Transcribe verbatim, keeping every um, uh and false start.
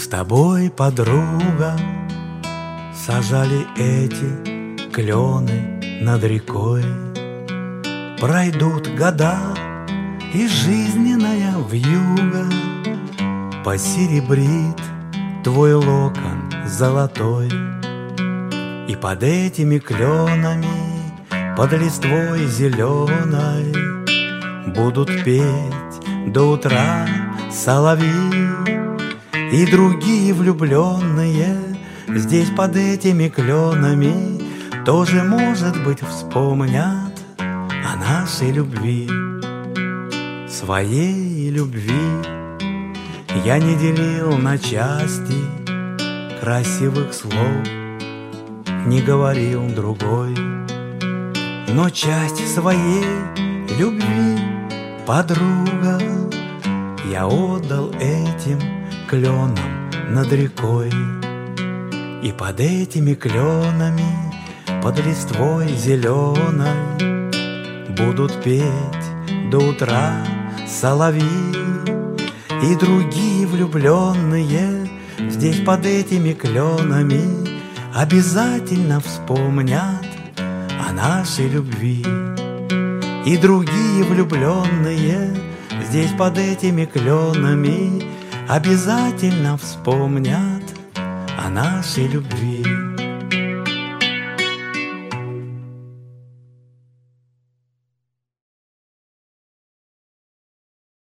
с тобой, подруга, сажали эти клены над рекой. Пройдут года, и жизненная вьюга посеребрит твой локон золотой. И под этими кленами, под листвой зеленой будут петь до утра соловьи. И другие влюбленные здесь под этими кленами тоже, может быть, вспомнят о нашей любви. Своей любви я не делил на части, красивых слов не говорил другой. Но часть своей любви, подруга, я отдал этим кленам над рекой. И под этими кленами, под листвой зеленой будут петь до утра соловьи. И другие влюбленные здесь под этими кленами обязательно вспомнят о нашей любви. И другие влюбленные здесь под этими кленами обязательно вспомнят о нашей любви.